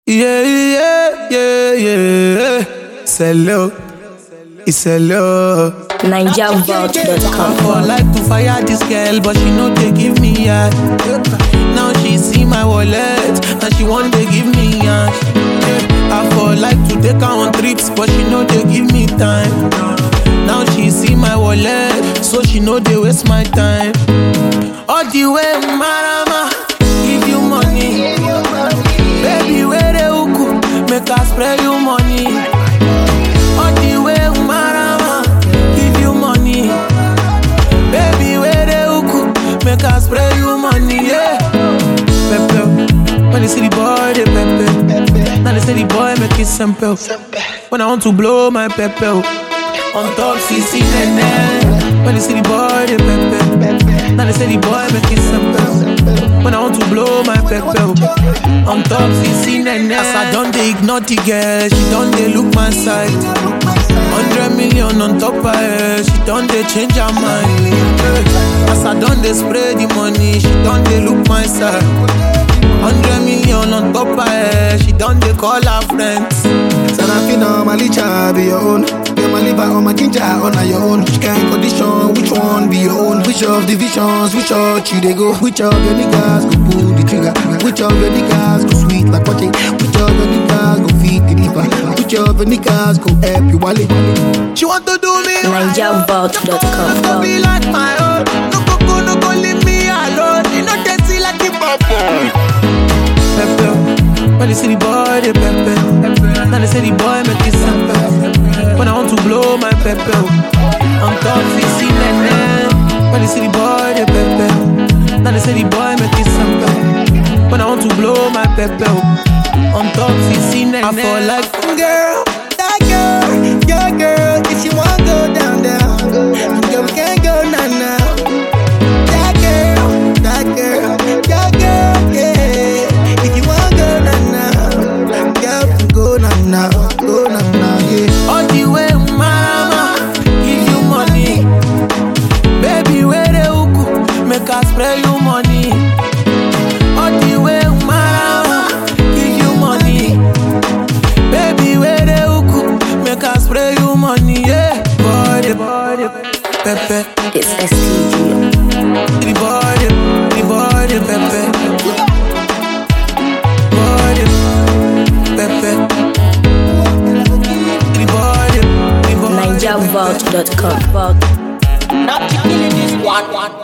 Yeah, yeah, yeah, yeah. It's hello. It's hello. NigerVault.com. I for like to fire this girl, but she know they give me a. Now she see my wallet, and she want to give me a. I for like to take her on trips, but she know they give me time. Now she see my wallet, so she know they waste my time. All the way, Marama, give you money. Baby, where the hook, make her spray you money. All the way, Marama, give you money. Baby, where the hook, make her spray you money, yeah. Pepe, when they see the boy, they pepe. Now they say the boy make it simple. When I want to blow my pepe on top, CC Nene. When they see the boy, they pepe. Now they say the boy make it simple. When I want to blow my pepe on top, CC Nene. As I done, they ignore the girl. She done, they look my side. 100 million on top of her. She done, they change her mind. As I done, they spray the money. She done, they look my side. 100 million on top of her. She done, they call her friends. Sanafina, my licha be your own. Get my liver on my ginger on your own. Which kind of condition, which one be your own? Which of the visions, which church you they go? Which of your niggas go pull the trigger? Which of your niggas go sweet like potty? Which of your niggas go feed the liver? Which of your niggas go help you wallet? She want to do me NigerVault.com. Don't be like my own. No go leave me alone. You know that see like a papa. Pepe, when they see the boy, they pepe. Now they say the boy make it simple. When I want to blow my pepe on top, CC Nene. When they see the boy, they pepe. Now they say the boy make it simple. When I want to blow my pepe on top, CC Nene. I fall like girl, that girl, your girl. If she want go down, girl, we can't go now. That girl, your girl, yeah. If you want go now, girl, go now, yeah. all the way, mama, give you money. Baby, where the hook, make her spray you money. All the way, mama, give you money. Baby, where the hook, make her spray you money, yeah. Body, pepe. It's STG. The body, pepe. Body, pepe. The body. NigerVault.com. Not killing this one.